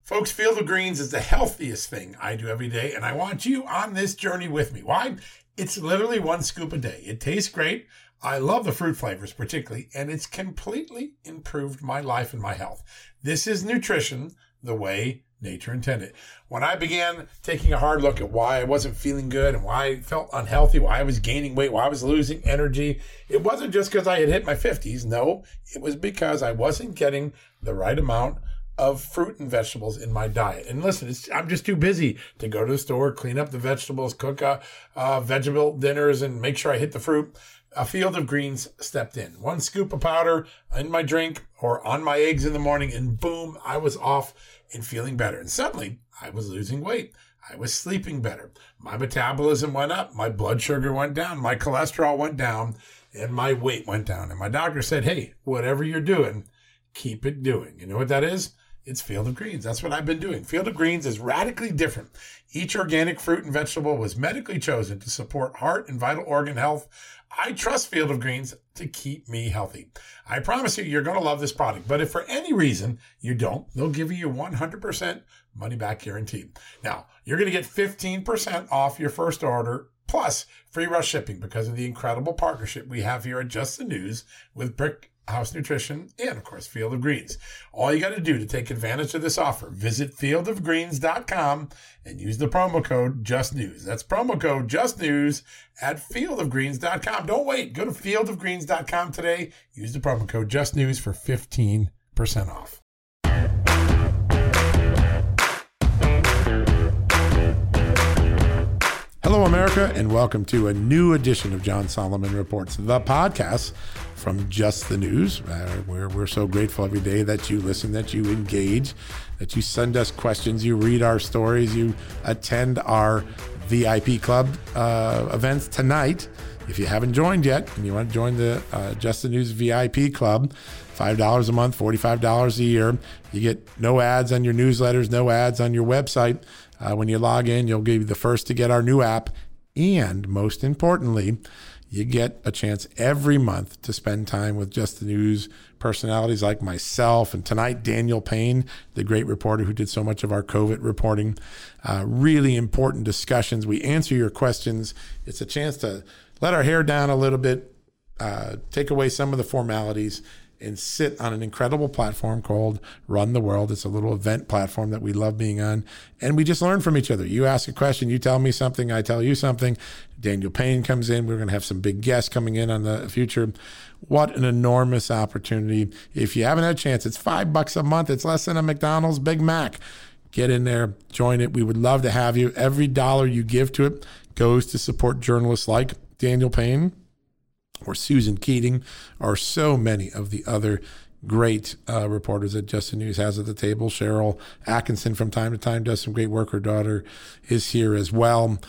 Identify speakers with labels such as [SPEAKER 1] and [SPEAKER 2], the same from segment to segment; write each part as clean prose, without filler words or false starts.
[SPEAKER 1] Folks, Field of Greens is the healthiest thing I do every day, and I want you on this journey with me. Why? It's literally one scoop a day. It tastes great. I love the fruit flavors particularly, and it's completely improved my life and my health. This is nutrition the way nature intended. When I began taking a hard look at why I wasn't feeling good and why I felt unhealthy, why I was gaining weight, why I was losing energy, it wasn't just because I had hit my 50s. No, it was because I wasn't getting the right amount of fruit and vegetables in my diet. And listen, I'm just too busy to go to the store, clean up the vegetables, cook vegetable dinners, and make sure I hit the fruit. A Field of Greens stepped in. One scoop of powder in my drink or on my eggs in the morning, and boom, I was off and feeling better. And suddenly, I was losing weight. I was sleeping better. My metabolism went up. My blood sugar went down. My cholesterol went down. And my weight went down. And my doctor said, hey, whatever you're doing, keep it doing. You know what that is? It's Field of Greens. That's what I've been doing. Field of Greens is radically different. Each organic fruit and vegetable was medically chosen to support heart and vital organ health. I trust Field of Greens to keep me healthy. I promise you, you're going to love this product. But if for any reason you don't, they'll give you 100% money back guarantee. Now, you're going to get 15% off your first order plus free rush shipping because of the incredible partnership we have here at Just the News with Brick House Nutrition and, of course, Field of Greens. All you got to do to take advantage of this offer, visit fieldofgreens.com and use the promo code JustNews. That's promo code JustNews at fieldofgreens.com. Don't wait. Go to fieldofgreens.com today. Use the promo code JustNews for 15% off. Hello, America, and welcome to a new edition of John Solomon Reports, the podcast from Just the News. We're so grateful every day that you listen, that you engage, that you send us questions, you read our stories, you attend our VIP club events tonight. If you haven't joined yet and you want to join the Just the News VIP club, $5 a month, $45 a year. You get no ads on your newsletters, no ads on your website. When you log in, you'll be the first to get our new app. And most importantly, you get a chance every month to spend time with Just the News personalities like myself. And tonight, Daniel Payne, the great reporter who did so much of our COVID reporting. Really important discussions. We answer your questions. It's a chance to let our hair down a little bit, take away some of the formalities, and sit on an incredible platform called Run the World. It's a little event platform that we love being on. And we just learn from each other. You ask a question, you tell me something, I tell you something. Daniel Payne comes in. We're going to have some big guests coming in on the future. What an enormous opportunity. If you haven't had a chance, it's $5 a month. It's less than a McDonald's Big Mac. Get in there, join it. We would love to have you. Every dollar you give to it goes to support journalists like Daniel Payne or Susan Keating, or so many of the other great reporters that Just the News has at the table. Cheryl Atkinson from time to time does some great work. Her daughter is here as well.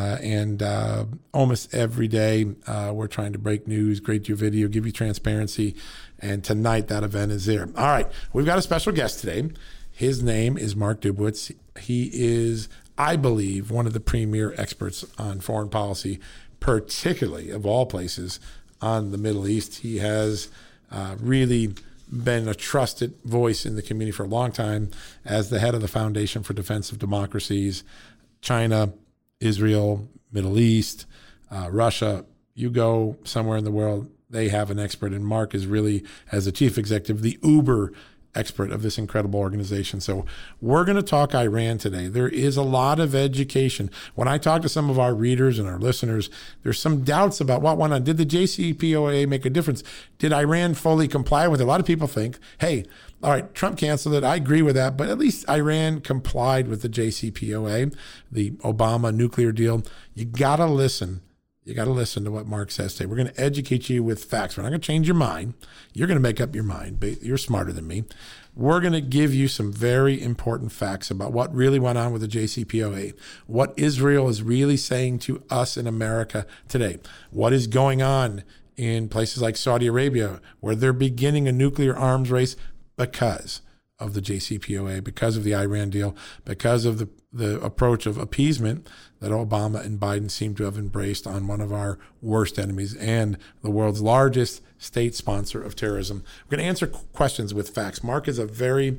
[SPEAKER 1] And almost every day we're trying to break news, grade your video, give you transparency. And tonight that event is there. All right, we've got a special guest today. His name is Mark Dubowitz. He is, I believe, one of the premier experts on foreign policy, particularly, of all places, on the Middle East. He has really been a trusted voice in the community for a long time as the head of the Foundation for Defense of Democracies. China, Israel, Middle East, Russia, you go somewhere in the world, they have an expert. And Mark is really, as the chief executive, the uber expert of this incredible organization. So we're going to talk Iran today. There is a lot of education. When I talk to some of our readers and our listeners, there's some doubts about what went on. Did the JCPOA make a difference? Did Iran fully comply with it? A lot of people think, hey, all right, Trump canceled it. I agree with that, but at least Iran complied with the JCPOA, the Obama nuclear deal. You got to listen. You got to listen to what Mark says today. We're going to educate you with facts. We're not going to change your mind. You're going to make up your mind, but you're smarter than me. We're going to give you some very important facts about what really went on with the JCPOA, what Israel is really saying to us in America today, what is going on in places like Saudi Arabia, where they're beginning a nuclear arms race because of the JCPOA, because of the Iran deal, because of the approach of appeasement that Obama and Biden seem to have embraced on one of our worst enemies and the world's largest state sponsor of terrorism. We're going to answer questions with facts. Mark is a very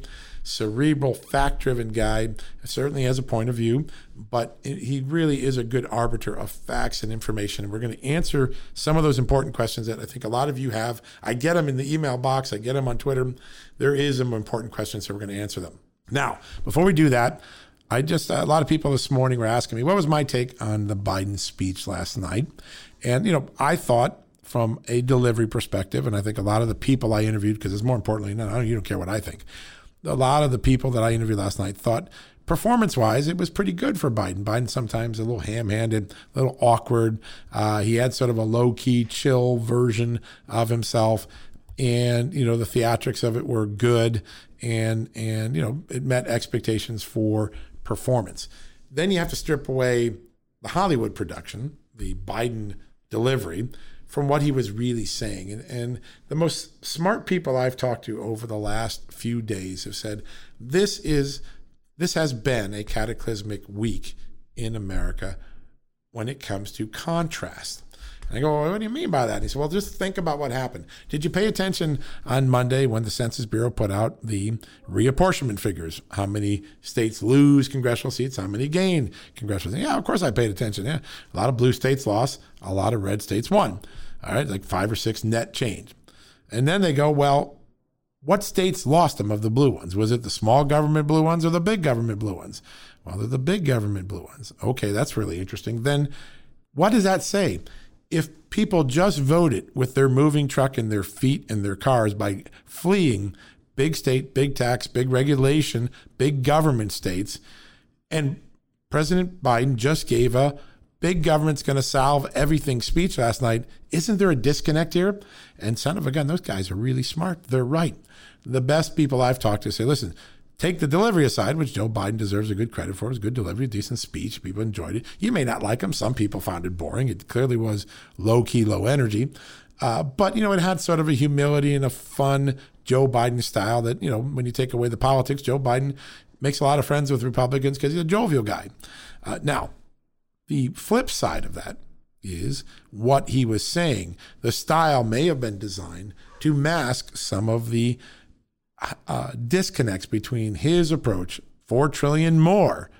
[SPEAKER 1] cerebral, fact-driven guy. Certainly has a point of view, but he really is a good arbiter of facts and information. And we're going to answer some of those important questions that I think a lot of you have. I get them in the email box. I get them on Twitter. There is some important questions, so we're going to answer them. Now, before we do that, a lot of people this morning were asking me, what was my take on the Biden speech last night? And, I thought from a delivery perspective, and I think a lot of the people I interviewed, because it's more importantly, you don't care what I think. A lot of the people that I interviewed last night thought performance-wise, it was pretty good for Biden. Biden sometimes a little ham-handed, a little awkward. He had sort of a low-key, chill version of himself. And, the theatrics of it were good. And it met expectations for performance. Then you have to strip away the Hollywood production, the Biden delivery, from what he was really saying. And the most smart people I've talked to over the last few days have said, this has been a cataclysmic week in America when it comes to contrast. And I go, well, what do you mean by that? And he said, well, just think about what happened. Did you pay attention on Monday when the Census Bureau put out the reapportionment figures? How many states lose congressional seats? How many gain congressional seats? Yeah, of course I paid attention. Yeah, a lot of blue states lost. A lot of red states won. All right, like 5 or 6 net change. And then they go, well, what states lost them of the blue ones? Was it the small government blue ones or the big government blue ones? Well, they're the big government blue ones. Okay, that's really interesting. Then what does that say? If people just voted with their moving truck and their feet and their cars by fleeing big state, big tax, big regulation, big government states, and President Biden just gave a big government's going to solve everything speech last night, isn't there a disconnect here? And son of a gun, those guys are really smart. They're right. The best people I've talked to say, listen, take the delivery aside, which Joe Biden deserves a good credit for. It was a good delivery, decent speech. People enjoyed it. You may not like him. Some people found it boring. It clearly was low-key, low energy. But, it had sort of a humility and a fun Joe Biden style that, when you take away the politics, Joe Biden makes a lot of friends with Republicans because he's a jovial guy. Now, the flip side of that is what he was saying. The style may have been designed to mask some of the disconnects between his approach, $4 trillion more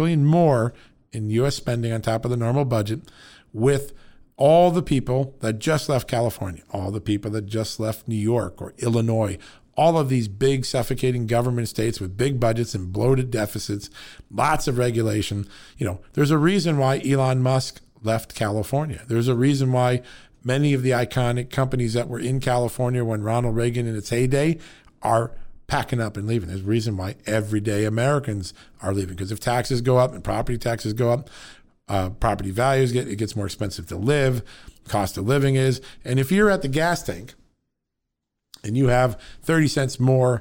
[SPEAKER 1] in U.S. spending on top of the normal budget, with all the people that just left California, all the people that just left New York or Illinois, all of these big suffocating government states with big budgets and bloated deficits, lots of regulation. There's a reason why Elon Musk left California. There's a reason why many of the iconic companies that were in California when Ronald Reagan in its heyday are packing up and leaving. There's a reason why everyday Americans are leaving, because if taxes go up and property taxes go up, property values it gets more expensive to live, cost of living is. And if you're at the gas tank and you have 30 cents more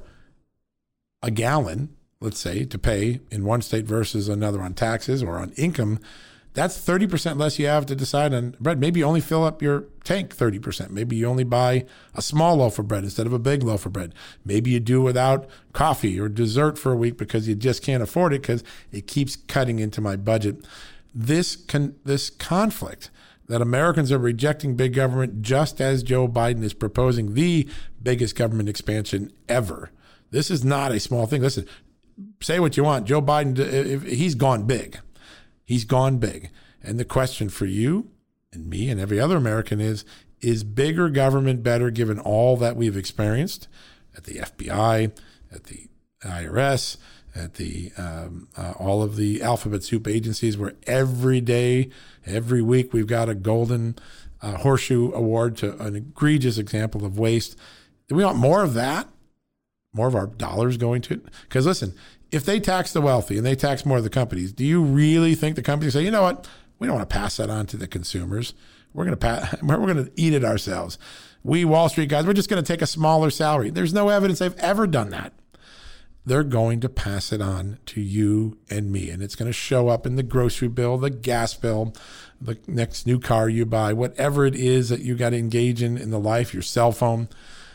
[SPEAKER 1] a gallon, let's say, to pay in one state versus another on taxes or on income, that's 30% less you have to decide on bread. Maybe you only fill up your tank 30%. Maybe you only buy a small loaf of bread instead of a big loaf of bread. Maybe you do without coffee or dessert for a week because you just can't afford it because it keeps cutting into my budget. This conflict that Americans are rejecting big government just as Joe Biden is proposing the biggest government expansion ever. This is not a small thing. Listen, say what you want. Joe Biden, he's gone big. He's gone big. And the question for you and me and every other American is bigger government better given all that we've experienced at the FBI, at the IRS, at the all of the alphabet soup agencies where every day, every week, we've got a golden horseshoe award to an egregious example of waste. Do we want more of that? More of our dollars going to it? Because listen, if they tax the wealthy and they tax more of the companies, do you really think the companies say, you know what, we don't want to pass that on to the consumers. We're going to eat it ourselves. We Wall Street guys, we're just going to take a smaller salary. There's no evidence they've ever done that. They're going to pass it on to you and me, and it's going to show up in the grocery bill, the gas bill, the next new car you buy, whatever it is that you got to engage in the life, your cell phone.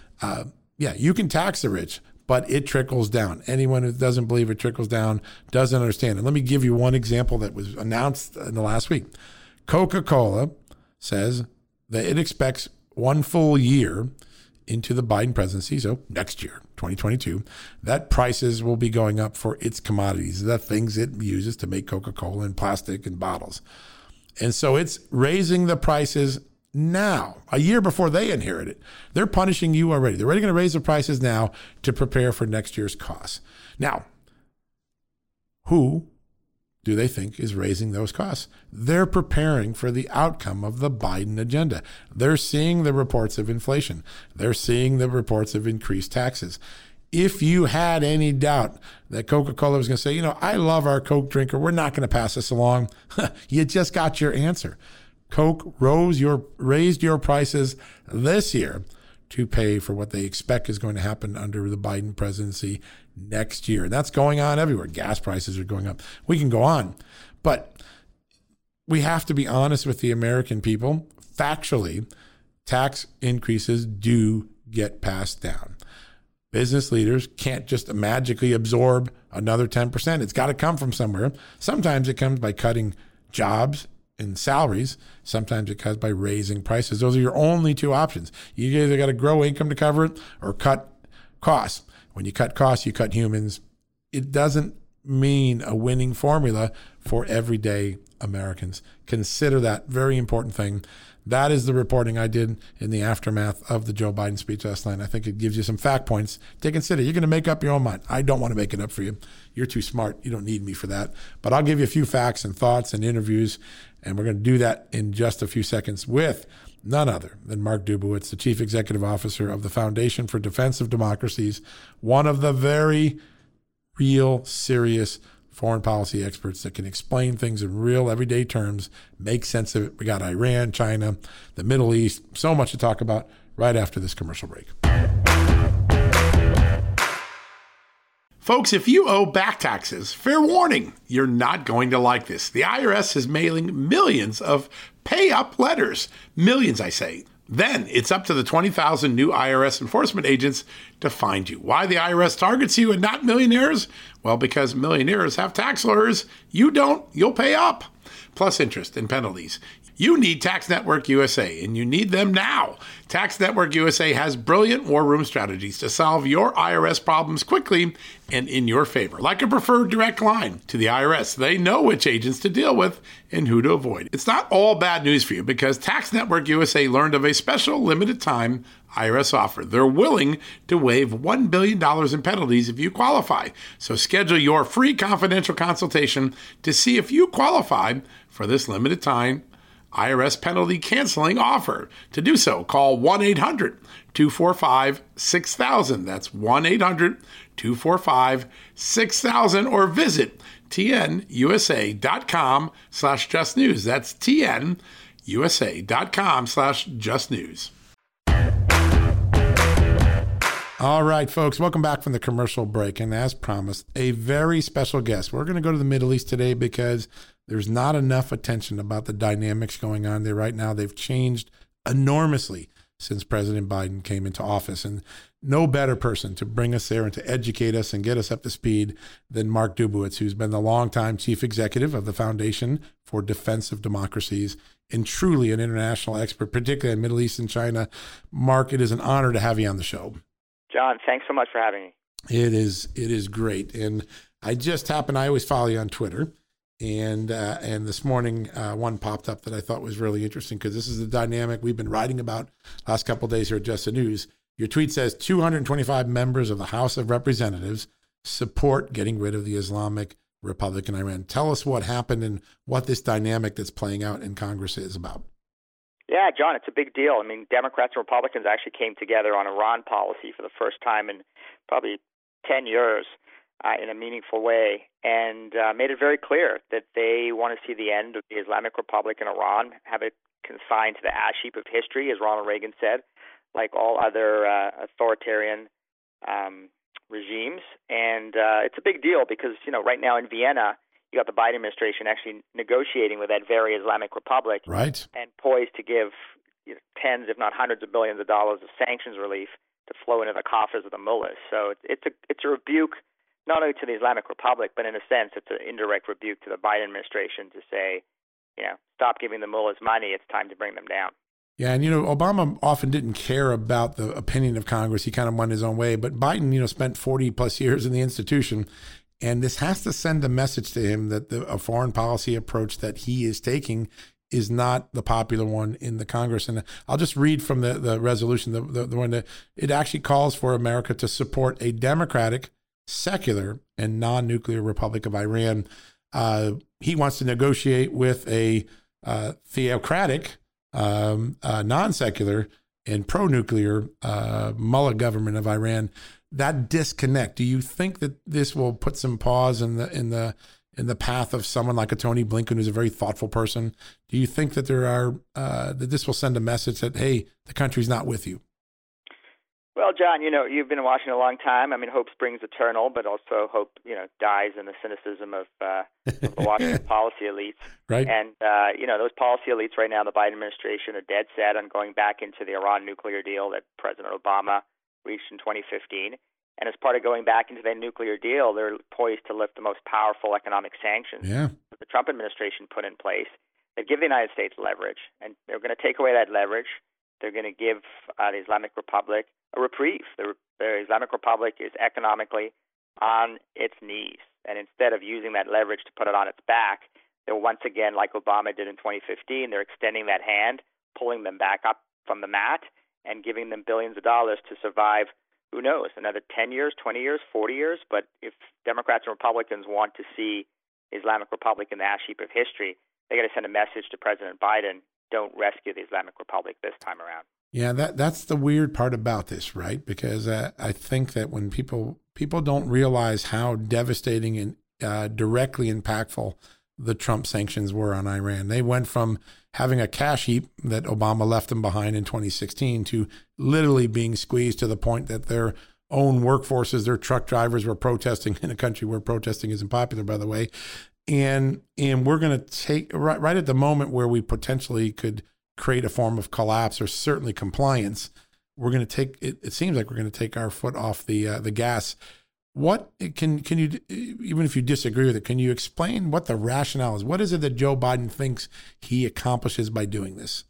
[SPEAKER 1] You can tax the rich, but it trickles down. Anyone who doesn't believe it trickles down doesn't understand. And let me give you one example that was announced in the last week. Coca-Cola says that it expects one full year into the Biden presidency, so next year, 2022, that prices will be going up for its commodities, the things it uses to make Coca-Cola and plastic and bottles. And so it's raising the prices now, a year before they inherit it. They're punishing you already. They're already going to raise the prices now to prepare for next year's costs. Now, who do they think is raising those costs? They're preparing for the outcome of the Biden agenda. They're seeing the reports of inflation. They're seeing the reports of increased taxes. If you had any doubt that Coca-Cola was going to say, I love our Coke drinker, we're not going to pass this along, you just got your answer. Coke raised your prices this year to pay for what they expect is going to happen under the Biden presidency next year. And that's going on everywhere. Gas prices are going up. We can go on. But we have to be honest with the American people. Factually, tax increases do get passed down. Business leaders can't just magically absorb another 10%. It's got to come from somewhere. Sometimes it comes by cutting jobs and salaries. Sometimes it comes by raising prices. Those are your only two options. You either got to grow income to cover it or cut costs. When you cut costs, you cut humans. It doesn't mean a winning formula for everyday Americans. Consider that very important thing. That is the reporting I did in the aftermath of the Joe Biden speech last night. I think it gives you some fact points to consider. You're going to make up your own mind. I don't want to make it up for you. You're too smart. You don't need me for that. But I'll give you a few facts and thoughts and interviews, and we're going to do that in just a few seconds with none other than Mark Dubowitz, the Chief Executive Officer of the Foundation for Defense of Democracies, one of the very real, serious foreign policy experts that can explain things in real, everyday terms, make sense of it. We got Iran, China, the Middle East, so much to talk about right after this commercial break. Folks, if you owe back taxes, fair warning, you're not going to like this. The IRS is mailing millions of pay-up letters. Millions, I say. Then it's up to the 20,000 new IRS enforcement agents to find you. Why the IRS targets you and not millionaires? Well, because millionaires have tax lawyers. You don't, you'll pay up. Plus interest and penalties. You need Tax Network USA, and you need them now. Tax Network USA has brilliant war room strategies to solve your IRS problems quickly and in your favor, like a preferred direct line to the IRS. They know which agents to deal with and who to avoid. It's not all bad news for you because Tax Network USA learned of a special limited time IRS offer. They're willing to waive $1 billion in penalties if you qualify. So schedule your free confidential consultation to see if you qualify for this limited time IRS penalty canceling offer. To do so, call 1-800-245-6000. That's 1-800-245-6000 or visit tnusa.com/justnews. That's tnusa.com/justnews. All right, folks, welcome back from the commercial break. And as promised, a very special guest. We're going to go to the Middle East today because there's not enough attention about the dynamics going on there right now. They've changed enormously since President Biden came into office. And no better person to bring us there and to educate us and get us up to speed than Mark Dubowitz, who's been the longtime chief executive of the Foundation for Defense of Democracies and truly an international expert, particularly in Middle East and China. Mark, it is an honor to have you on the show.
[SPEAKER 2] John, thanks so much for having me.
[SPEAKER 1] It is great. And I always follow you on Twitter. And this morning, one popped up that I thought was really interesting because this is the dynamic we've been writing about last couple of days here at Just the News. Your tweet says 225 members of the House of Representatives support getting rid of the Islamic Republic in Iran. Tell us what happened and what this dynamic that's playing out in Congress is about.
[SPEAKER 2] Yeah, John, it's a big deal. I mean, Democrats and Republicans actually came together on Iran policy for the first time in probably 10 years. In a meaningful way, and made it very clear that they want to see the end of the Islamic Republic in Iran, have it consigned to the ash heap of history, as Ronald Reagan said, like all other authoritarian regimes. And it's a big deal because, right now in Vienna, you got the Biden administration actually negotiating with that very Islamic Republic,
[SPEAKER 1] right, and
[SPEAKER 2] poised to give tens, if not hundreds of billions of dollars of sanctions relief to flow into the coffers of the mullahs. So it's a rebuke not only to the Islamic Republic, but in a sense, it's an indirect rebuke to the Biden administration to say, stop giving the mullahs money. It's time to bring them down.
[SPEAKER 1] Yeah, and Obama often didn't care about the opinion of Congress. He kind of went his own way. But Biden, spent 40 plus years in the institution, and this has to send a message to him that a foreign policy approach that he is taking is not the popular one in the Congress. And I'll just read from the resolution, the one that it actually calls for America to support a democratic, secular, and non-nuclear Republic of Iran. He wants to negotiate with a theocratic, non-secular, and pro-nuclear mullah government of Iran. That disconnect, do you think that this will put some pause in the path of someone like a Tony Blinken, who's a very thoughtful person? Do you think that that this will send a message that, hey, the country's not with you?
[SPEAKER 2] Well, John, you've been in Washington a long time. I mean, hope springs eternal, but also hope, dies in the cynicism of the Washington policy elites.
[SPEAKER 1] Right.
[SPEAKER 2] And, those policy elites right now, the Biden administration, are dead set on going back into the Iran nuclear deal that President Obama reached in 2015. And as part of going back into that nuclear deal, they're poised to lift the most powerful economic sanctions that the Trump administration put in place that give the United States leverage. And they're going to take away that leverage. They're going to give the Islamic Republic a reprieve. The Islamic Republic is economically on its knees. And instead of using that leverage to put it on its back, they'll once again, like Obama did in 2015, they're extending that hand, pulling them back up from the mat, and giving them billions of dollars to survive, who knows, another 10 years, 20 years, 40 years. But if Democrats and Republicans want to see Islamic Republic in the ash heap of history, they got to send a message to President Biden: don't rescue the Islamic Republic this time around.
[SPEAKER 1] Yeah, that's the weird part about this, right? Because I think that when people don't realize how devastating and directly impactful the Trump sanctions were on Iran. They went from having a cash heap that Obama left them behind in 2016 to literally being squeezed to the point that their own workforces, their truck drivers, were protesting in a country where protesting isn't popular, by the way. And we're going to take right at the moment where we potentially could create a form of collapse or certainly compliance, we're going to take it seems like we're going to take our foot off the gas. What can you, even if you disagree with it, can you explain what the rationale is? What is it that Joe Biden thinks he accomplishes by doing this?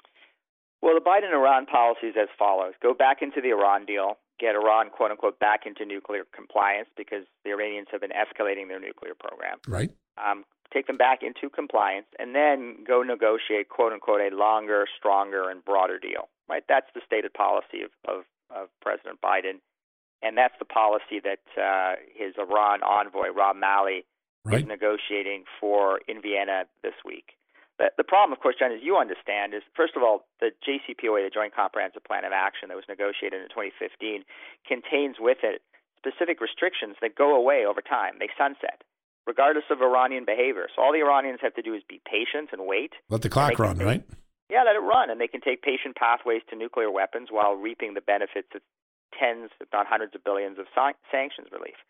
[SPEAKER 2] Well, the Biden-Iran policy is as follows. Go back into the Iran deal, get Iran, quote unquote, back into nuclear compliance because the Iranians have been escalating their nuclear program.
[SPEAKER 1] Right.
[SPEAKER 2] Take them back into compliance, and then go negotiate, quote unquote, a longer, stronger, and broader deal. Right. That's the stated policy of President Biden. And that's the policy that his Iran envoy, Rob Malley, is negotiating for in Vienna this week. The problem, of course, John, as you understand, is, first of all, the JCPOA, the Joint Comprehensive Plan of Action that was negotiated in 2015, contains with it specific restrictions that go away over time. They sunset, regardless of Iranian behavior. So all the Iranians have to do is be patient and wait.
[SPEAKER 1] Let the clock run, right?
[SPEAKER 2] Yeah, let it run. And they can take patient pathways to nuclear weapons while reaping the benefits of tens, if not hundreds of billions of sanctions relief.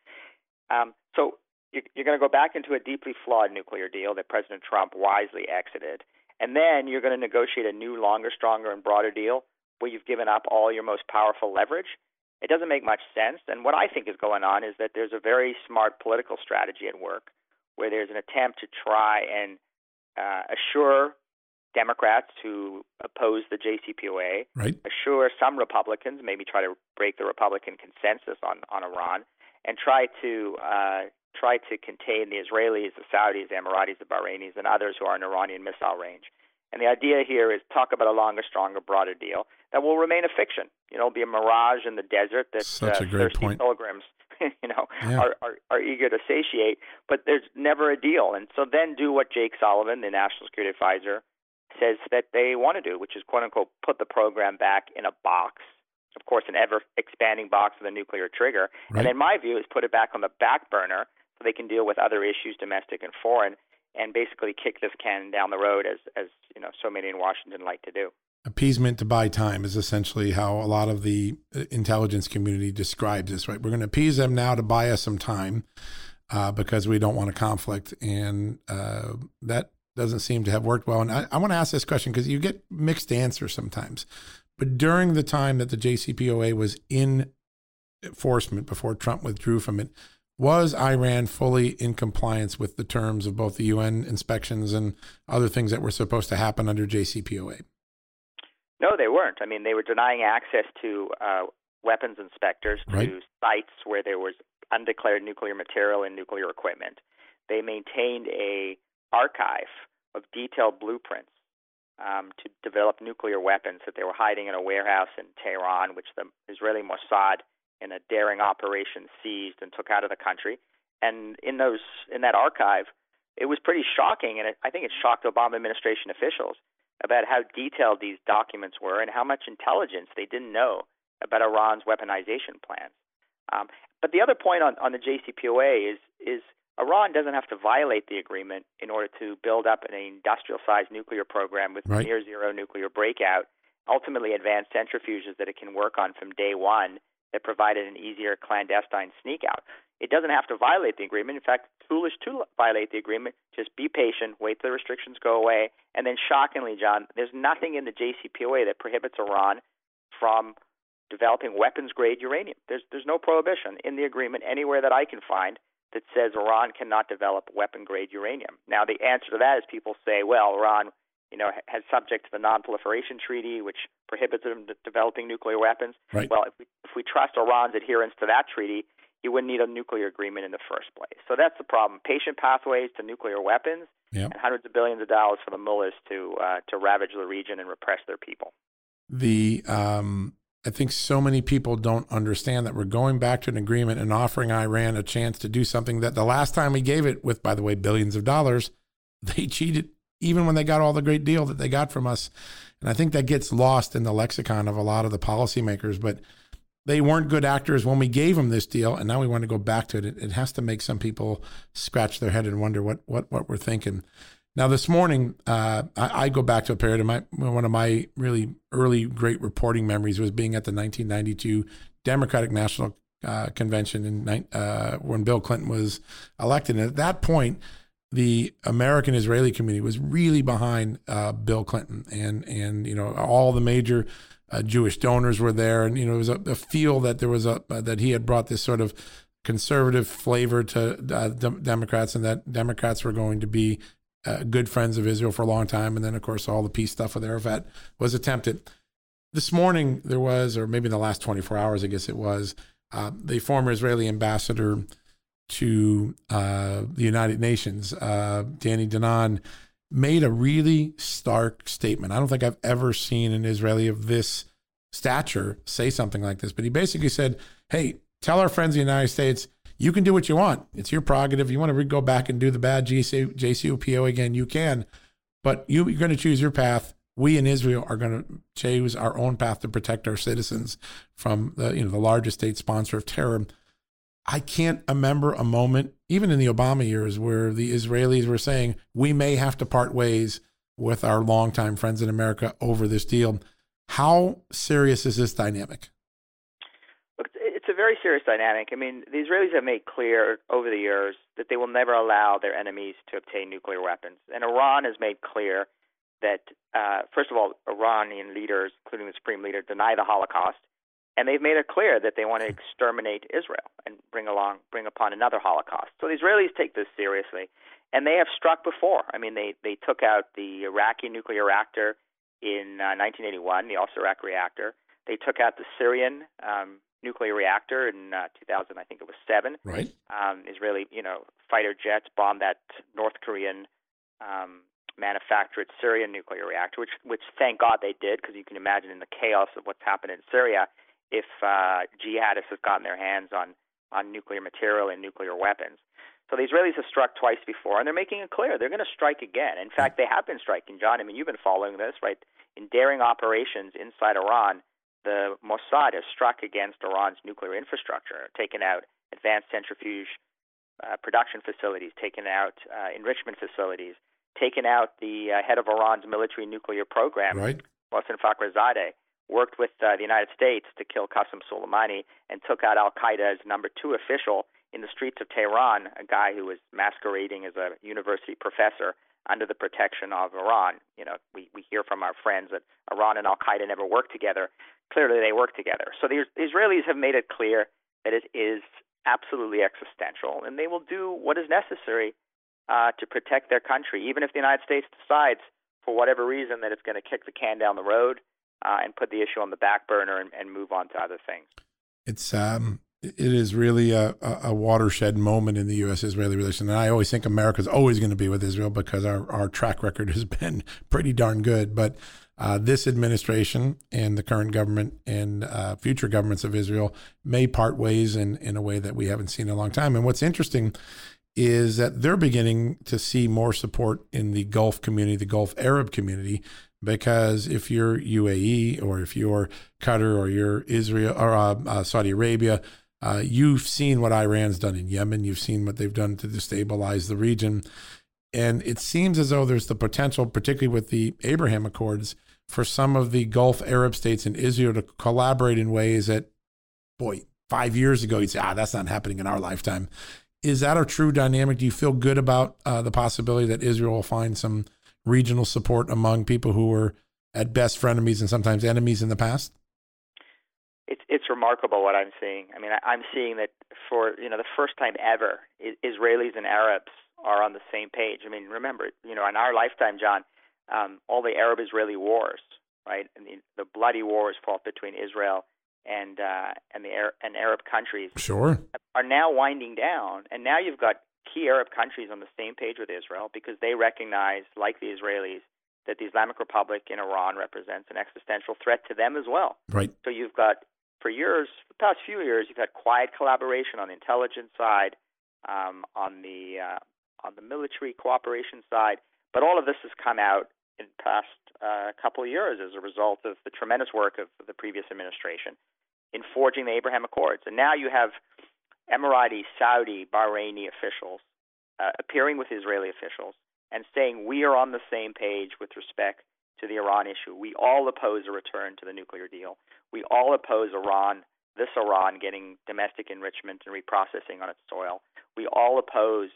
[SPEAKER 2] So you're going to go back into a deeply flawed nuclear deal that President Trump wisely exited. And then you're going to negotiate a new, longer, stronger, and broader deal where you've given up all your most powerful leverage. It doesn't make much sense. And what I think is going on is that there's a very smart political strategy at work where there's an attempt to try and assure Democrats who oppose the JCPOA, assure some Republicans, maybe try to break the Republican consensus on Iran, and try to contain the Israelis, the Saudis, the Emiratis, the Bahrainis, and others who are in Iranian missile range. And the idea here is talk about a longer, stronger, broader deal that will remain a fiction. It'll be a mirage in the desert that thirsty pilgrims, are eager to satiate. But there's never a deal. And so then do what Jake Sullivan, the National Security Advisor, says that they want to do, which is, quote unquote, put the program back in a box. Of course, an ever-expanding box with a nuclear trigger. Right. And in my view, is put it back on the back burner so they can deal with other issues, domestic and foreign, and basically kick this can down the road as so many in Washington like to do.
[SPEAKER 1] Appeasement to buy time is essentially how a lot of the intelligence community describes this, right? We're going to appease them now to buy us some time because we don't want a conflict. And that doesn't seem to have worked well. And I want to ask this question because you get mixed answers sometimes. But during the time that the JCPOA was in enforcement before Trump withdrew from it, was Iran fully in compliance with the terms of both the UN inspections and other things that were supposed to happen under JCPOA?
[SPEAKER 2] No, they weren't. I mean, they were denying access to weapons inspectors to
[SPEAKER 1] Right.
[SPEAKER 2] sites where there was undeclared nuclear material and nuclear equipment. They maintained a archive of detailed blueprints to develop nuclear weapons that they were hiding in a warehouse in Tehran, which the Israeli Mossad, in a daring operation, seized and took out of the country. And in that archive, it was pretty shocking, and I think it shocked Obama administration officials about how detailed these documents were and how much intelligence they didn't know about Iran's weaponization plans. But the other point on the JCPOA is Iran doesn't have to violate the agreement in order to build up an industrial-sized nuclear program with
[SPEAKER 1] Right.
[SPEAKER 2] near-zero nuclear breakout, ultimately advanced centrifuges that it can work on from day one that provided an easier clandestine sneak-out. It doesn't have to violate the agreement. In fact, it's foolish to violate the agreement. Just be patient, wait till the restrictions go away, and then shockingly, John, there's nothing in the JCPOA that prohibits Iran from developing weapons-grade uranium. There's no prohibition in the agreement anywhere that I can find that says Iran cannot develop weapon-grade uranium. Now, the answer to that is people say, well, Iran, has subject to the Non-Proliferation Treaty, which prohibits them developing nuclear weapons.
[SPEAKER 1] Right.
[SPEAKER 2] Well, if we trust Iran's adherence to that treaty, you wouldn't need a nuclear agreement in the first place. So that's the problem. Patient pathways to nuclear weapons,
[SPEAKER 1] Yep.
[SPEAKER 2] and hundreds of billions of dollars for the mullahs to ravage the region and repress their people.
[SPEAKER 1] I think so many people don't understand that we're going back to an agreement and offering Iran a chance to do something that the last time we gave it, with, by the way, billions of dollars, they cheated even when they got all the great deal that they got from us. And I think that gets lost in the lexicon of a lot of the policymakers, but they weren't good actors when we gave them this deal, and now we want to go back to it. It has to make some people scratch their head and wonder what we're thinking. Now, this morning, I go back to a period of one of my really early great reporting memories was being at the 1992 Democratic National Convention when Bill Clinton was elected. And at that point, the American Israeli community was really behind Bill Clinton, and all the major Jewish donors were there, and it was a feel that there was that he had brought this sort of conservative flavor to Democrats, and that Democrats were going to be good friends of Israel for a long time. And then, of course, all the peace stuff with Arafat was attempted. This morning there was, or maybe in the last 24 hours, I guess it was, the former Israeli ambassador to the United Nations, Danny Danon, made a really stark statement. I don't think I've ever seen an Israeli of this stature say something like this, but he basically said, hey, tell our friends in the United States, you can do what you want. It's your prerogative. You want to go back and do the bad JCPOA again, you can, but you're going to choose your path. We in Israel are going to choose our own path to protect our citizens from the largest state sponsor of terror. I can't remember a moment, even in the Obama years, where the Israelis were saying, we may have to part ways with our longtime friends in America over this deal. How serious is this dynamic?
[SPEAKER 2] Look, it's a very serious dynamic. I mean, the Israelis have made clear over the years that they will never allow their enemies to obtain nuclear weapons. And Iran has made clear that, first of all, Iranian leaders, including the Supreme Leader, deny the Holocaust. And they've made it clear that they want to exterminate Israel and bring upon another Holocaust. So the Israelis take this seriously, and they have struck before. I mean, they took out the Iraqi nuclear reactor in 1981, the Al-Sarak reactor. They took out the Syrian nuclear reactor in 2000, I think it was 7.
[SPEAKER 1] Right.
[SPEAKER 2] Israeli, fighter jets bombed that North Korean manufactured Syrian nuclear reactor, which thank God they did, because you can imagine in the chaos of what's happened in Syria, if jihadists have gotten their hands on nuclear material and nuclear weapons. So the Israelis have struck twice before, and they're making it clear they're going to strike again. In fact, they have been striking, John. I mean, you've been following this, right? In daring operations inside Iran, the Mossad has struck against Iran's nuclear infrastructure, taken out advanced centrifuge production facilities, taken out enrichment facilities, taken out the head of Iran's military nuclear program,
[SPEAKER 1] Right.
[SPEAKER 2] Mohsen Fakhrizadeh, worked with the United States to kill Qasem Soleimani, and took out al-Qaeda's number 2 official in the streets of Tehran, a guy who was masquerading as a university professor under the protection of Iran. We hear from our friends that Iran and al-Qaeda never worked together. Clearly they work together. So the Israelis have made it clear that it is absolutely existential, and they will do what is necessary to protect their country, even if the United States decides, for whatever reason, that it's going to kick the can down the road and put the issue on the back burner and move on to other things.
[SPEAKER 1] It is really a watershed moment in the U.S.-Israeli relation. And I always think America's always going to be with Israel because our track record has been pretty darn good. But this administration and the current government and future governments of Israel may part ways in a way that we haven't seen in a long time. And what's interesting is that they're beginning to see more support in the Gulf community, the Gulf Arab community, because if you're UAE or if you're Qatar or you're Israel or Saudi Arabia, you've seen what Iran's done in Yemen. You've seen what they've done to destabilize the region. And it seems as though there's the potential, particularly with the Abraham Accords, for some of the Gulf Arab states and Israel to collaborate in ways that, 5 years ago, you'd say, that's not happening in our lifetime. Is that a true dynamic? Do you feel good about the possibility that Israel will find some regional support among people who were at best frenemies and sometimes enemies in the past?
[SPEAKER 2] It's remarkable what I'm seeing. I mean, I'm seeing that for the first time ever, Israelis and Arabs are on the same page. I mean, remember, in our lifetime, John, all the Arab-Israeli wars, right, and the bloody wars fought between Israel and Arab countries,
[SPEAKER 1] sure,
[SPEAKER 2] are now winding down, and now you've got key Arab countries on the same page with Israel because they recognize, like the Israelis, that the Islamic Republic in Iran represents an existential threat to them as well.
[SPEAKER 1] Right.
[SPEAKER 2] So you've got, for the past few years, you've had quiet collaboration on the intelligence side, on the military cooperation side, but all of this has come out in the past couple of years as a result of the tremendous work of the previous administration in forging the Abraham Accords. And now you have Emirati, Saudi, Bahraini officials appearing with Israeli officials and saying we are on the same page with respect to the Iran issue. We all oppose a return to the nuclear deal. We all oppose Iran getting domestic enrichment and reprocessing on its soil. We all oppose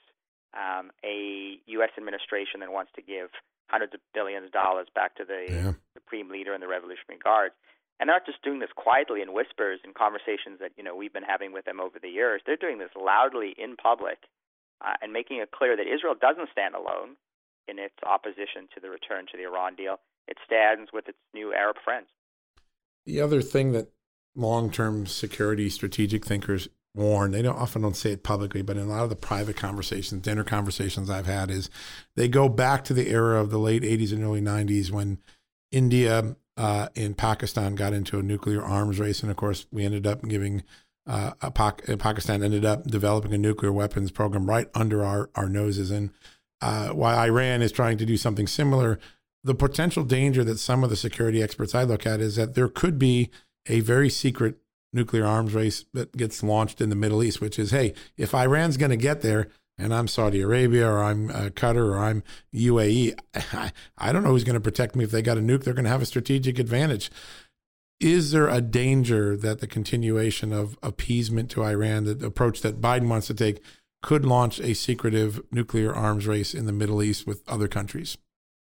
[SPEAKER 2] a U.S. administration that wants to give hundreds of billions of dollars back to the Supreme Leader and the Revolutionary Guards. And they're not just doing this quietly in whispers in conversations that we've been having with them over the years. They're doing this loudly in public and making it clear that Israel doesn't stand alone in its opposition to the return to the Iran deal. It stands with its new Arab friends.
[SPEAKER 1] The other thing that long-term security strategic thinkers warn, they often don't say it publicly, but in a lot of the private conversations, dinner conversations I've had, is they go back to the era of the late 80s and early 90s when India and Pakistan got into a nuclear arms race. And of course, we ended up giving Pakistan ended up developing a nuclear weapons program right under our noses. And while Iran is trying to do something similar, the potential danger that some of the security experts I look at is that there could be a very secret nuclear arms race that gets launched in the Middle East, which is, hey, if Iran's going to get there and I'm Saudi Arabia or I'm Qatar or I'm UAE, I don't know who's going to protect me. If they got a nuke, they're going to have a strategic advantage. Is there a danger that the continuation of appeasement to Iran, the approach that Biden wants to take, could launch a secretive nuclear arms race in the Middle East with other countries?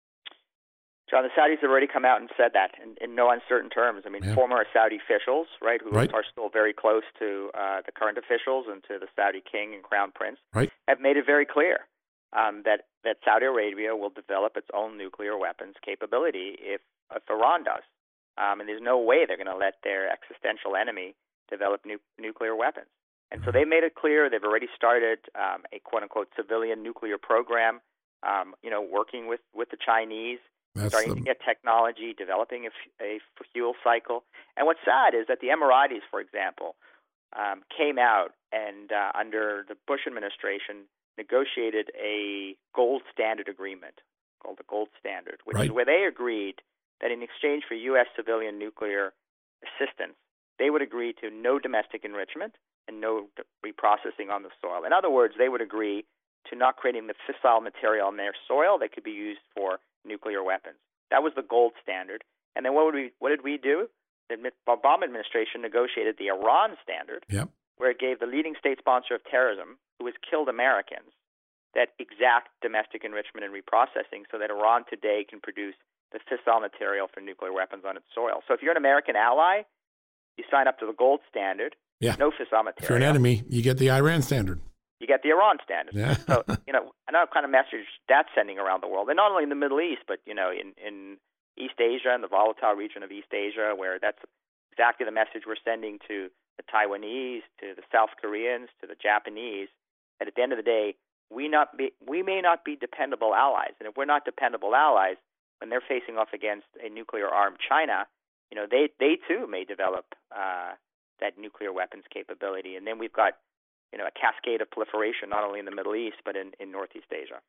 [SPEAKER 2] John, the Saudis have already come out and said that in no uncertain terms. I mean, former Saudi officials, right, who are still very close to the current officials and to the Saudi king and crown prince, have made it very clear that Saudi Arabia will develop its own nuclear weapons capability if Iran does. And there's no way they're going to let their existential enemy develop nuclear weapons. And so they made it clear they've already started a quote-unquote civilian nuclear program, working with the Chinese, starting to get technology, developing a fuel cycle. And what's sad is that the Emiratis, for example, came out and under the Bush administration negotiated a gold standard agreement called the Gold Standard, which is where they agreed that in exchange for U.S. civilian nuclear assistance, they would agree to no domestic enrichment and no reprocessing on the soil. In other words, they would agree to not creating the fissile material on their soil that could be used for nuclear weapons. That was the gold standard. And then what did we do? The Obama administration negotiated the Iran standard, where it gave the leading state sponsor of terrorism, who has killed Americans, that exact domestic enrichment and reprocessing so that Iran today can produce the fissile material for nuclear weapons on its soil. So if you're an American ally, you sign up to the gold standard, no fissile material.
[SPEAKER 1] If you're an enemy, you get the Iran standard.
[SPEAKER 2] You get the Iran standard. So, I know what kind of message that's sending around the world. And not only in the Middle East, but, in East Asia and the volatile region of East Asia, where that's exactly the message we're sending to the Taiwanese, to the South Koreans, to the Japanese, that at the end of the day, we may not be dependable allies. And if we're not dependable allies, when they're facing off against a nuclear-armed China, they too may develop that nuclear weapons capability. And then we've got, a cascade of proliferation, not only in the Middle East, but in Northeast Asia.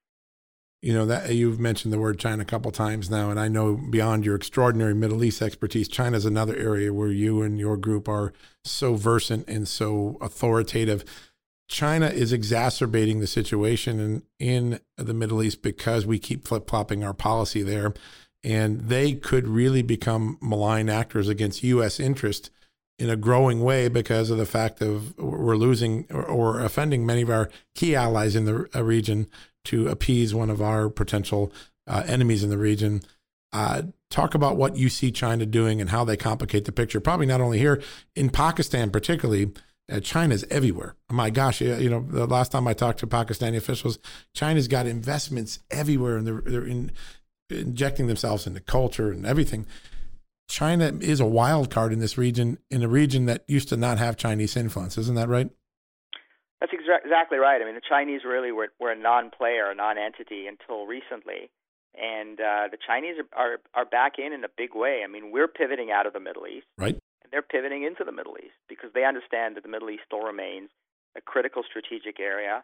[SPEAKER 1] That you've mentioned the word China a couple times now, and I know beyond your extraordinary Middle East expertise, China is another area where you and your group are so versant and so authoritative. China is exacerbating the situation in the Middle East because we keep flip-flopping our policy there, and they could really become malign actors against U.S. interest in a growing way because of the fact of we're losing or offending many of our key allies in the region to appease one of our potential enemies in the region. Talk about what you see China doing and how they complicate the picture. Probably not only here, in Pakistan particularly, China's everywhere. My gosh, the last time I talked to Pakistani officials, China's got investments everywhere, and they're injecting themselves into culture and everything. China is a wild card in this region, in a region that used to not have Chinese influence. Isn't that right?
[SPEAKER 2] That's exactly right. I mean, the Chinese really were a non-player, a non-entity until recently. And the Chinese are back in a big way. I mean, we're pivoting out of the Middle East.
[SPEAKER 1] Right.
[SPEAKER 2] And they're pivoting into the Middle East because they understand that the Middle East still remains a critical strategic area,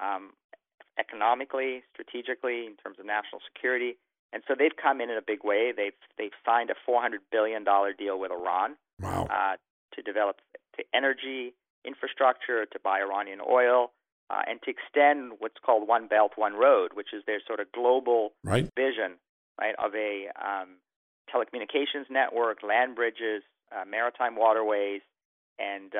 [SPEAKER 2] economically, strategically, in terms of national security. And so they've come in a big way. They've signed a $400 billion deal with Iran.
[SPEAKER 1] Wow.
[SPEAKER 2] To develop energy infrastructure, to buy Iranian oil, and to extend what's called One Belt, One Road, which is their sort of global vision, right, of a telecommunications network, land bridges, maritime waterways, and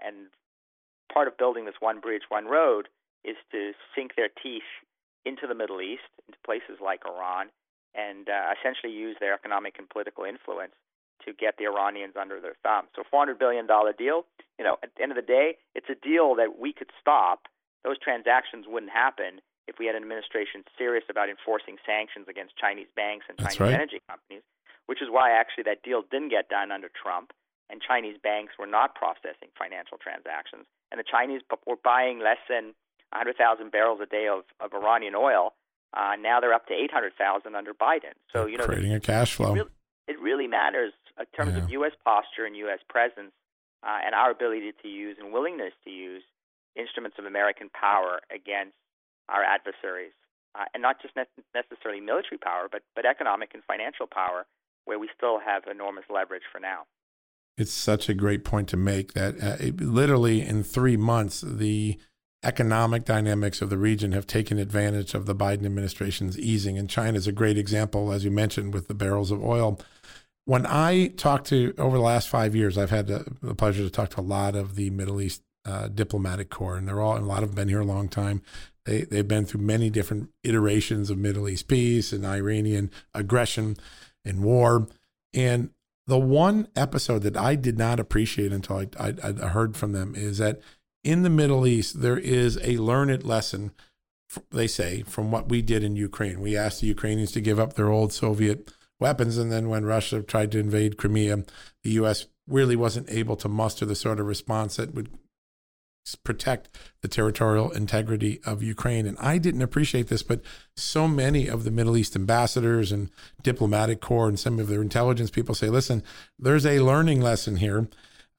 [SPEAKER 2] part of building this one bridge, one road is to sink their teeth into the Middle East, into places like Iran, and essentially use their economic and political influence to get the Iranians under their thumb. So $400 billion deal, at the end of the day, it's a deal that we could stop. Those transactions wouldn't happen if we had an administration serious about enforcing sanctions against Chinese banks and Chinese energy companies, which is why actually that deal didn't get done under Trump, and Chinese banks were not processing financial transactions. And the Chinese were buying less than 100,000 barrels a day of Iranian oil. Now they're up to 800,000 under Biden. So,
[SPEAKER 1] creating a cash flow.
[SPEAKER 2] It really matters in terms of U.S. posture and U.S. presence and our ability to use and willingness to use instruments of American power against our adversaries, and not just necessarily military power, but economic and financial power, where we still have enormous leverage for now.
[SPEAKER 1] It's such a great point to make that literally in 3 months, the economic dynamics of the region have taken advantage of the Biden administration's easing. And China is a great example, as you mentioned, with the barrels of oil. When I talked to, over the last 5 years, I've had the pleasure to talk to a lot of the Middle East diplomatic corps, and a lot of them have been here a long time. They've been through many different iterations of Middle East peace and Iranian aggression and war. And the one episode that I did not appreciate until I heard from them is that in the Middle East, there is a learned lesson, they say, from what we did in Ukraine. We asked the Ukrainians to give up their old Soviet weapons, and then when Russia tried to invade Crimea, the U.S. really wasn't able to muster the sort of response that would protect the territorial integrity of Ukraine. And I didn't appreciate this, but so many of the Middle East ambassadors and diplomatic corps and some of their intelligence people say, listen, there's a learning lesson here.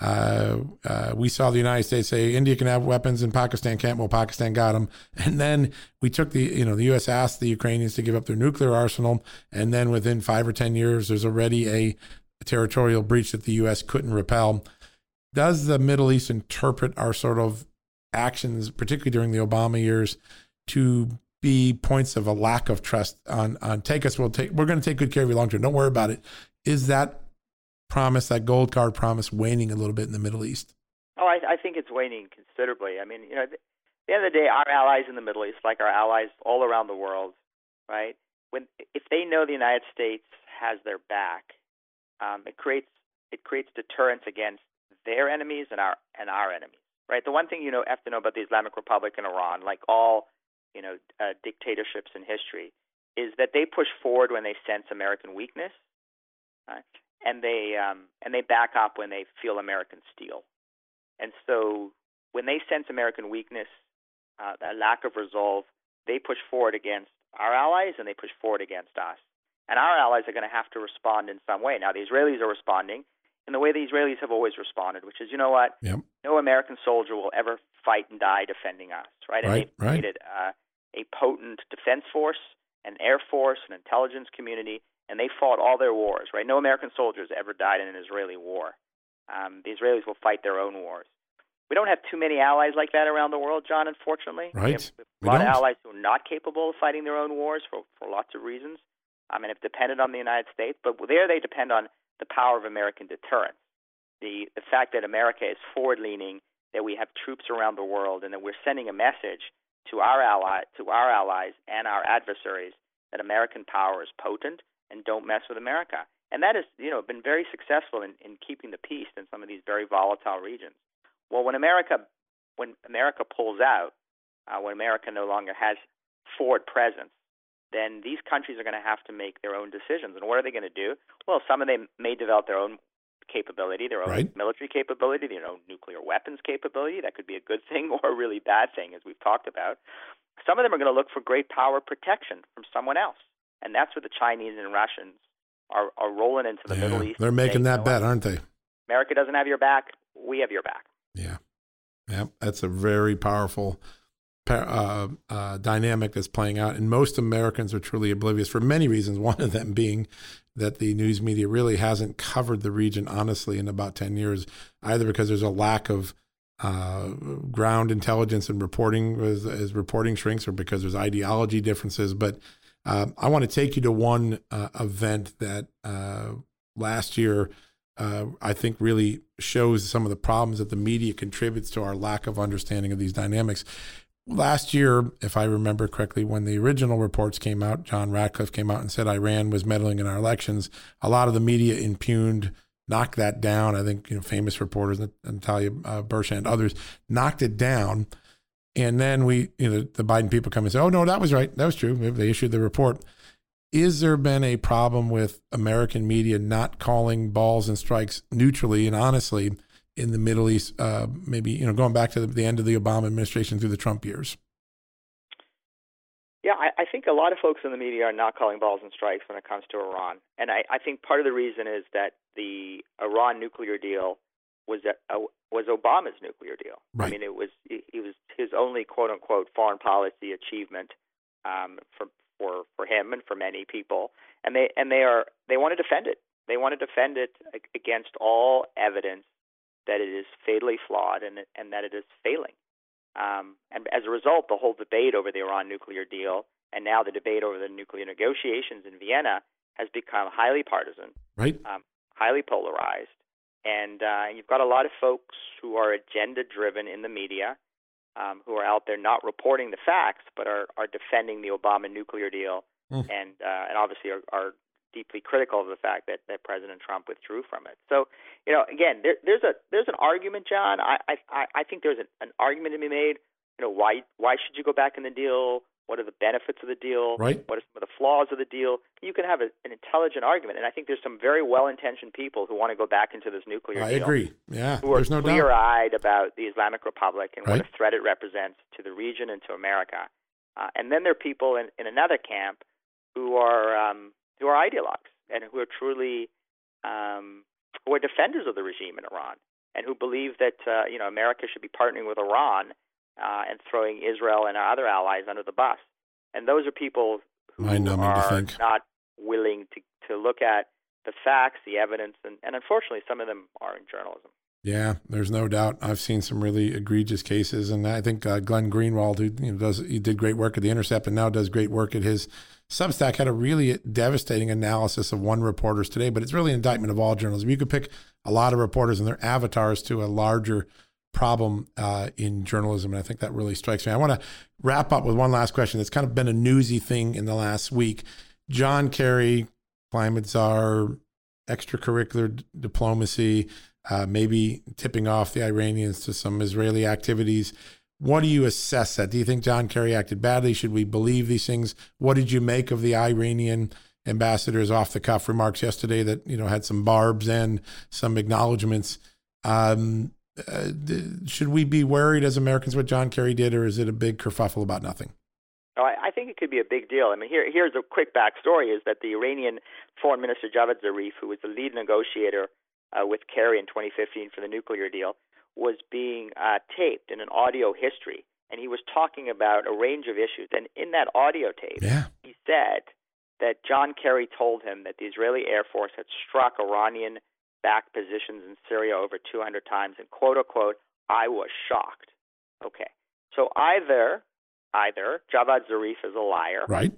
[SPEAKER 1] We saw the United States say India can have weapons and Pakistan can't. Well, Pakistan got them. And then we took the U.S. asked the Ukrainians to give up their nuclear arsenal. And then within 5 or 10 years, there's already a territorial breach that the U.S. couldn't repel. Does the Middle East interpret our sort of actions, particularly during the Obama years, to be points of a lack of trust on we're going to take good care of you long term. Don't worry about it. Is that promise, that gold card promise, waning a little bit in the Middle East?
[SPEAKER 2] Oh, I think it's waning considerably. I mean, at the end of the day, our allies in the Middle East, like our allies all around the world, right? If they know the United States has their back, it creates deterrence against their enemies and our enemies, right? The one thing have to know about the Islamic Republic in Iran, like all dictatorships in history, is that they push forward when they sense American weakness, and they back up when they feel American steel. And so when they sense American weakness, a lack of resolve, they push forward against our allies and they push forward against us. And our allies are going to have to respond in some way. Now, the Israelis are responding in the way the Israelis have always responded, which is, you know what?
[SPEAKER 1] Yep.
[SPEAKER 2] No American soldier will ever fight and die defending us, right? And they've created a potent defense force, an air force, an intelligence community, and they fought all their wars, right? No American soldiers ever died in an Israeli war. The Israelis will fight their own wars. We don't have too many allies like that around the world, John, unfortunately.
[SPEAKER 1] Right.
[SPEAKER 2] We have a lot of allies who are not capable of fighting their own wars for lots of reasons, and have depended on the United States. But there they depend on the power of American deterrence. The fact that America is forward-leaning, that we have troops around the world, and that we're sending a message to our allies and our adversaries that American power is potent and don't mess with America. And that has, been very successful in keeping the peace in some of these very volatile regions. Well, when America pulls out, when America no longer has forward presence, then these countries are going to have to make their own decisions. And what are they going to do? Well, some of them may develop their own capability, their own military capability, their own nuclear weapons capability. That could be a good thing or a really bad thing, as we've talked about. Some of them are going to look for great power protection from someone else. And that's where the Chinese and Russians are rolling into the Middle East.
[SPEAKER 1] They're making that bet, aren't they?
[SPEAKER 2] America doesn't have your back. We have your back.
[SPEAKER 1] Yeah. That's a very powerful dynamic that's playing out. And most Americans are truly oblivious for many reasons. One of them being that the news media really hasn't covered the region honestly in about 10 years, either because there's a lack of ground intelligence and reporting as reporting shrinks, or because there's ideology differences. But I want to take you to one event that last year I think really shows some of the problems that the media contributes to our lack of understanding of these dynamics. Last year, if I remember correctly, when the original reports came out, John Ratcliffe came out and said Iran was meddling in our elections. A lot of the media impugned, knocked that down. I think famous reporters, Natalia Bershand, others knocked it down. And then the Biden people come and say, "Oh no, that was right, that was true." They issued the report. Is there been a problem with American media not calling balls and strikes neutrally and honestly in the Middle East, maybe, going back to the end of the Obama administration through the Trump years?
[SPEAKER 2] Yeah, I think a lot of folks in the media are not calling balls and strikes when it comes to Iran. And I think part of the reason is that the Iran nuclear deal was Obama's nuclear deal.
[SPEAKER 1] Right.
[SPEAKER 2] I mean, it was his only quote-unquote foreign policy achievement for him and for many people. And they want to defend it. They want to defend it against all evidence that it is fatally flawed and that it is failing. And as a result, the whole debate over the Iran nuclear deal and now the debate over the nuclear negotiations in Vienna has become highly partisan,
[SPEAKER 1] right?
[SPEAKER 2] Highly polarized. And you've got a lot of folks who are agenda-driven in the media, who are out there not reporting the facts, but are defending the Obama nuclear deal, and obviously are deeply critical of the fact that President Trump withdrew from it. So, again, there's an argument, John. I think there's an argument to be made. Why should you go back in the deal? What are the benefits of the deal?
[SPEAKER 1] Right.
[SPEAKER 2] What are some of the flaws of the deal? You can have an intelligent argument, and I think there's some very well-intentioned people who want to go back into this nuclear deal.
[SPEAKER 1] I agree. Yeah,
[SPEAKER 2] who are
[SPEAKER 1] there's no doubt.
[SPEAKER 2] Clear-eyed about the Islamic Republic and
[SPEAKER 1] right.
[SPEAKER 2] what a threat it represents to the region and to America. And then there are people in another camp who are ideologues and who are truly who are defenders of the regime in Iran and who believe that America should be partnering with Iran and throwing Israel and our other allies under the bus. And those are people who are not willing to look at the facts, the evidence, and unfortunately some of them are in journalism.
[SPEAKER 1] Yeah, there's no doubt. I've seen some really egregious cases, and I think Glenn Greenwald, who he did great work at The Intercept and now does great work at his Substack, had a really devastating analysis of one reporter's today, but it's really an indictment of all journalism. You could pick a lot of reporters and their avatars to a larger problem in journalism, and I think that really strikes me. I want to wrap up with one last question that's kind of been a newsy thing in the last week. John Kerry, climate czar, extracurricular diplomacy, maybe tipping off the Iranians to some Israeli activities. What do you assess that? Do you think John Kerry acted badly? Should we believe these things? What did you make of the Iranian ambassador's off-the-cuff remarks yesterday that, had some barbs and some acknowledgments. Should we be worried as Americans what John Kerry did, or is it a big kerfuffle about nothing?
[SPEAKER 2] No, I think it could be a big deal. I mean, here's a quick backstory: is that the Iranian Foreign Minister Javad Zarif, who was the lead negotiator with Kerry in 2015 for the nuclear deal, was being taped in an audio history, and he was talking about a range of issues. And in that audio tape, he said that John Kerry told him that the Israeli Air Force had struck Iranian-backed positions in Syria over 200 times, and quote unquote, I was shocked. Okay, so either Javad Zarif is a liar,
[SPEAKER 1] right,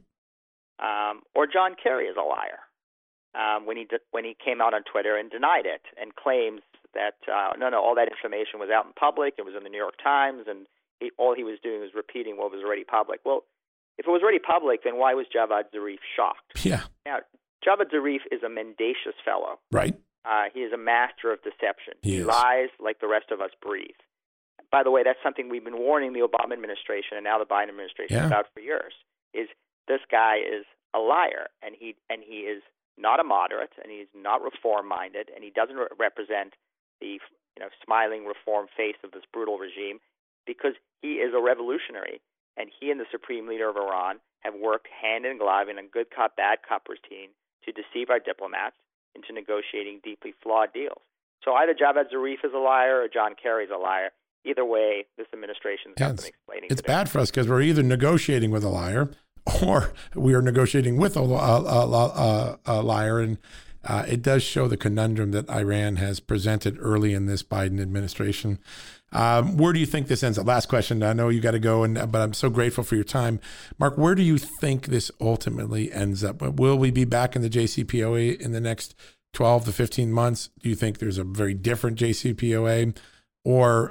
[SPEAKER 2] or John Kerry is a liar. When he came out on Twitter and denied it and claims that no, all that information was out in public, it was in the New York Times, and all he was doing was repeating what was already public. Well, if it was already public, then why was Javad Zarif shocked?
[SPEAKER 1] Yeah.
[SPEAKER 2] Now, Javad Zarif is a mendacious fellow.
[SPEAKER 1] Right.
[SPEAKER 2] He is a master of deception. He
[SPEAKER 1] is.
[SPEAKER 2] lies like the rest of us breathe. By the way, that's something we've been warning the Obama administration and now the Biden administration about for years, is this guy is a liar, and he is not a moderate, and he's not reform-minded, and he doesn't represent the smiling reform face of this brutal regime, because he is a revolutionary, and he and the supreme leader of Iran have worked hand in glove in a good cop, bad cop routine to deceive our diplomats into negotiating deeply flawed deals. So either Javad Zarif is a liar or John Kerry is a liar. Either way, this administration's got some explaining to do.
[SPEAKER 1] It's bad for us because we're either negotiating with a liar or we are negotiating with a liar. And it does show the conundrum that Iran has presented early in this Biden administration. Where do you think this ends up? Last question. I know you got to go, but I'm so grateful for your time. Mark, where do you think this ultimately ends up? Will we be back in the JCPOA in the next 12 to 15 months? Do you think there's a very different JCPOA? Or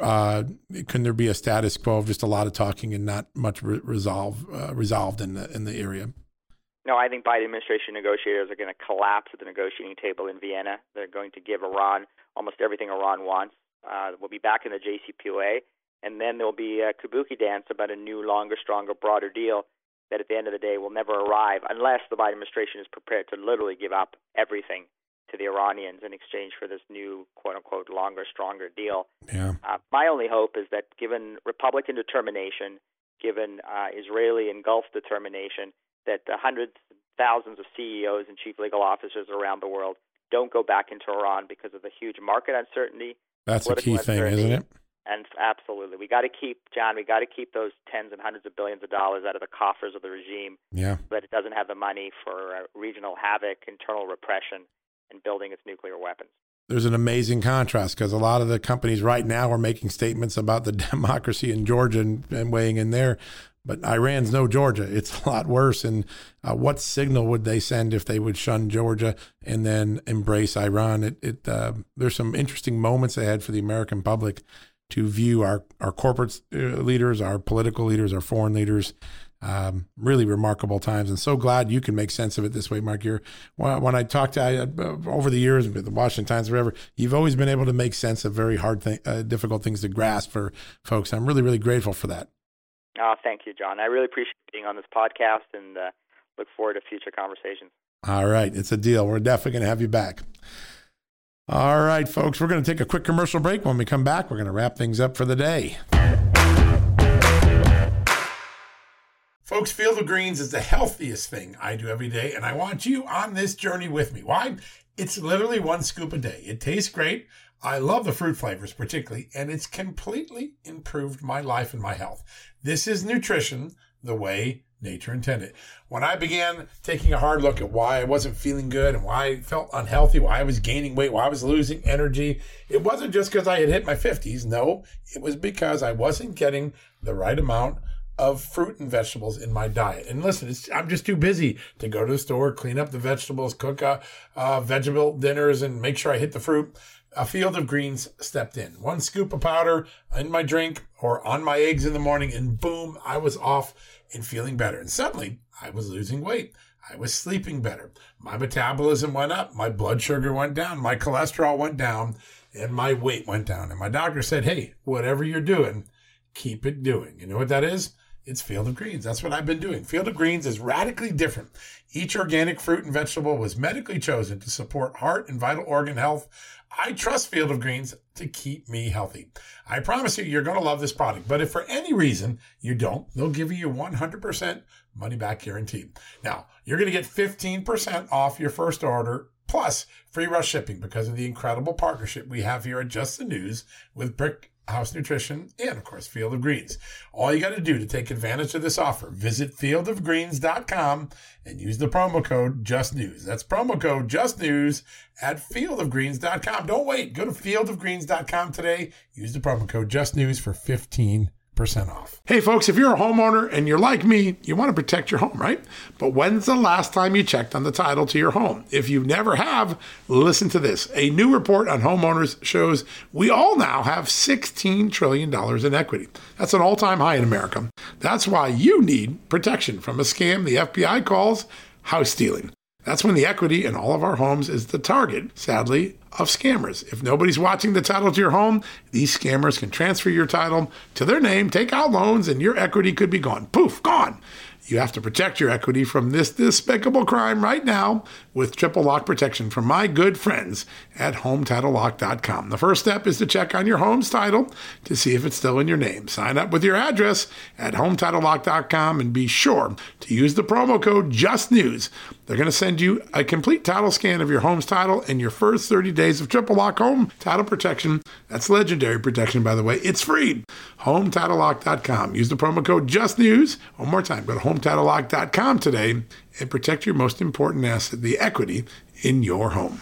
[SPEAKER 1] can there be a status quo of just a lot of talking and not much resolved in the area?
[SPEAKER 2] No, I think Biden administration negotiators are going to collapse at the negotiating table in Vienna. They're going to give Iran almost everything Iran wants. We'll be back in the JCPOA, and then there'll be a kabuki dance about a new, longer, stronger, broader deal that at the end of the day will never arrive unless the Biden administration is prepared to literally give up everything to the Iranians in exchange for this new, quote-unquote, longer, stronger deal.
[SPEAKER 1] Yeah.
[SPEAKER 2] My only hope is that given Republican determination, given Israeli and Gulf determination, that the hundreds, thousands of CEOs and chief legal officers around the world don't go back into Iran because of the huge market uncertainty.
[SPEAKER 1] That's a key thing, isn't it?
[SPEAKER 2] And absolutely. We got to keep those tens and hundreds of billions of dollars out of the coffers of the regime.
[SPEAKER 1] Yeah.
[SPEAKER 2] So that it doesn't have the money for regional havoc, internal repression, and building its nuclear weapons.
[SPEAKER 1] There's an amazing contrast because a lot of the companies right now are making statements about the democracy in Georgia and weighing in there. But Iran's no Georgia. It's a lot worse. And what signal would they send if they would shun Georgia and then embrace Iran? There's some interesting moments ahead for the American public to view our corporate leaders, our political leaders, our foreign leaders. Really remarkable times, and so glad you can make sense of it this way, Mark. When I talked to you over the years with the Washington Times, whatever, you've always been able to make sense of very hard, difficult things to grasp for folks. I'm really, really grateful for that.
[SPEAKER 2] Oh, thank you, John. I really appreciate being on this podcast and look forward to future conversations.
[SPEAKER 1] All right, it's a deal. We're definitely going to have you back. All right, folks, we're going to take a quick commercial break. When we come back, we're going to wrap things up for the day. Folks, Field of Greens is the healthiest thing I do every day, and I want you on this journey with me. Why? It's literally one scoop a day. It tastes great. I love the fruit flavors particularly, and it's completely improved my life and my health. This is nutrition the way nature intended. When I began taking a hard look at why I wasn't feeling good and why I felt unhealthy, why I was gaining weight, why I was losing energy, it wasn't just because I had hit my 50s. No, it was because I wasn't getting the right amount of fruit and vegetables in my diet. And listen, I'm just too busy to go to the store, clean up the vegetables, cook vegetable dinners, and make sure I hit the fruit. A Field of Greens stepped in. One scoop of powder in my drink or on my eggs in the morning, and boom, I was off and feeling better. And suddenly, I was losing weight. I was sleeping better. My metabolism went up. My blood sugar went down. My cholesterol went down. And my weight went down. And my doctor said, hey, whatever you're doing, keep it doing. You know what that is? It's Field of Greens. That's what I've been doing. Field of Greens is radically different. Each organic fruit and vegetable was medically chosen to support heart and vital organ health. I trust Field of Greens to keep me healthy. I promise you're going to love this product. But if for any reason you don't, they'll give you 100% money back guarantee. Now, you're going to get 15% off your first order plus free rush shipping because of the incredible partnership we have here at Just the News with Brick House Nutrition, and of course, Field of Greens. All you got to do to take advantage of this offer, visit fieldofgreens.com and use the promo code JustNews. That's promo code JustNews at fieldofgreens.com. Don't wait. Go to fieldofgreens.com today. Use the promo code JustNews for 15% off. Hey folks, if you're a homeowner and you're like me, you want to protect your home, right? But when's the last time you checked on the title to your home? If you never have, listen to this. A new report on homeowners shows we all now have $16 trillion in equity. That's an all-time high in America. That's why you need protection from a scam the FBI calls house stealing. That's when the equity in all of our homes is the target, sadly, of scammers. If nobody's watching the title to your home, these scammers can transfer your title to their name, take out loans, and your equity could be gone. Poof, gone. You have to protect your equity from this despicable crime right now with triple lock protection from my good friends at HomeTitleLock.com. The first step is to check on your home's title to see if it's still in your name. Sign up with your address at HomeTitleLock.com and be sure to use the promo code JustNews. They're going to send you a complete title scan of your home's title and your first 30 days of triple lock home title protection. That's legendary protection, by the way. It's free. HomeTitleLock.com. Use the promo code JustNews. One more time, go to HomeTitleLock.com today and protect your most important asset, the equity in your home.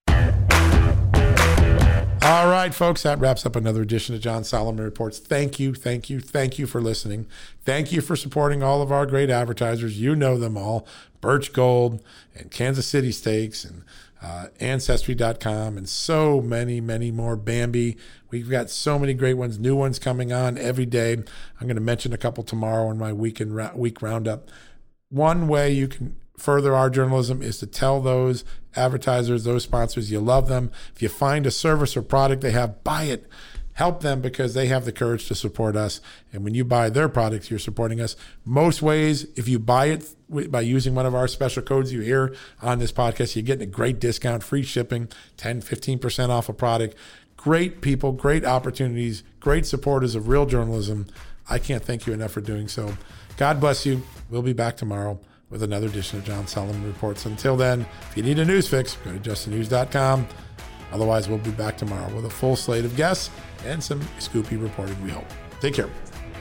[SPEAKER 1] All right, folks, that wraps up another edition of John Solomon Reports. Thank you for listening. Thank you for supporting all of our great advertisers. You know them all, Birch Gold and Kansas City Steaks and Ancestry.com and so many, many more. Bambi. We've got so many great ones, new ones coming on every day. I'm going to mention a couple tomorrow in my week roundup. One way you can further our journalism is to tell those advertisers, those sponsors, you love them. If you find a service or product they have, buy it. Help them because they have the courage to support us. And when you buy their products, you're supporting us. Most ways, if you buy it by using one of our special codes you hear on this podcast, you're getting a great discount, free shipping, 10, 15% off a product. Great people, great opportunities, great supporters of real journalism. I can't thank you enough for doing so. God bless you. We'll be back tomorrow with another edition of John Solomon Reports. Until then, if you need a news fix, go to justthenews.com. Otherwise, we'll be back tomorrow with a full slate of guests and some scoopy reporting, we hope. Take care.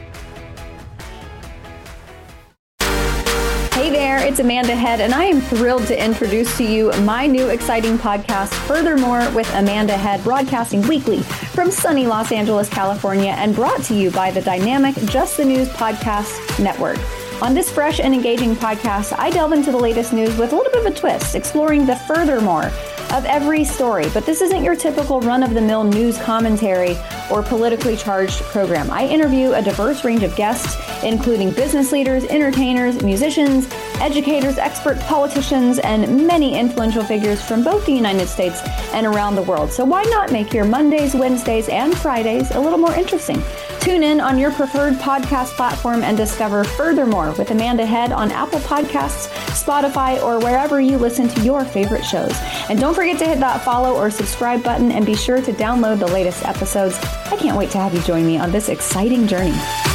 [SPEAKER 3] Hey there, it's Amanda Head, and I am thrilled to introduce to you my new exciting podcast, Furthermore with Amanda Head, broadcasting weekly from sunny Los Angeles, California, and brought to you by the dynamic Just the News Podcast Network. On this fresh and engaging podcast, I delve into the latest news with a little bit of a twist, exploring the furthermore of every story. But this isn't your typical run-of-the-mill news commentary or politically charged program. I interview a diverse range of guests, including business leaders, entertainers, musicians, educators, experts, politicians, and many influential figures from both the United States and around the world. So why not make your Mondays, Wednesdays, and Fridays a little more interesting? Tune in on your preferred podcast platform and discover Furthermore with Amanda Head on Apple Podcasts, Spotify, or wherever you listen to your favorite shows. And don't forget to hit that follow or subscribe button and be sure to download the latest episodes. I can't wait to have you join me on this exciting journey.